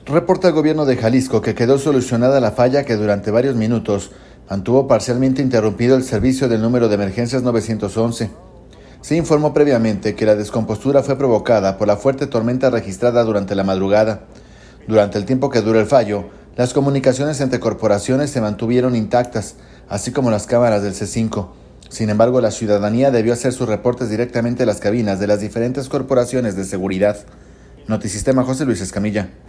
Reporta el gobierno de Jalisco que quedó solucionada la falla que durante varios minutos mantuvo parcialmente interrumpido el servicio del número de emergencias 911. Se informó previamente que la descompostura fue provocada por la fuerte tormenta registrada durante la madrugada. Durante el tiempo que duró el fallo, las comunicaciones entre corporaciones se mantuvieron intactas, así como las cámaras del C5. Sin embargo, la ciudadanía debió hacer sus reportes directamente a las cabinas de las diferentes corporaciones de seguridad. Notisistema, José Luis Escamilla.